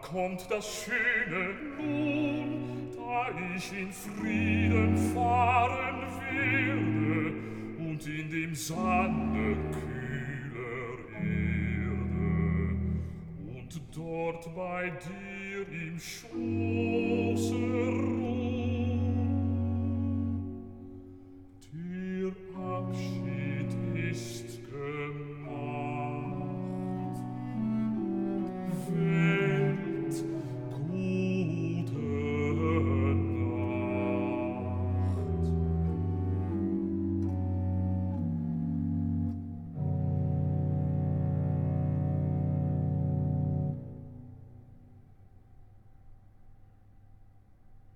kommt das schöne nun, da ich in Frieden fahren werde und in dem Sande kühler Erde. Und dort bei dir im Schoße ruhen